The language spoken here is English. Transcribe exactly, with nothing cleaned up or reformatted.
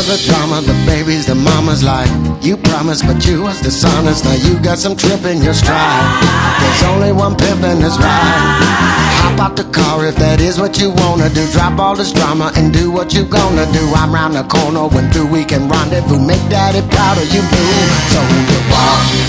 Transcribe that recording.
the drama, the babies, the mamas like you promised, but you was dishonest. Now you got some trip in your stride. There's only one pimp in this ride. Hop out the car if that is what you wanna do. Drop all this drama and do what you gonna do. I'm round the corner, when through we can rendezvous. Make daddy proud of you, boo. So you walk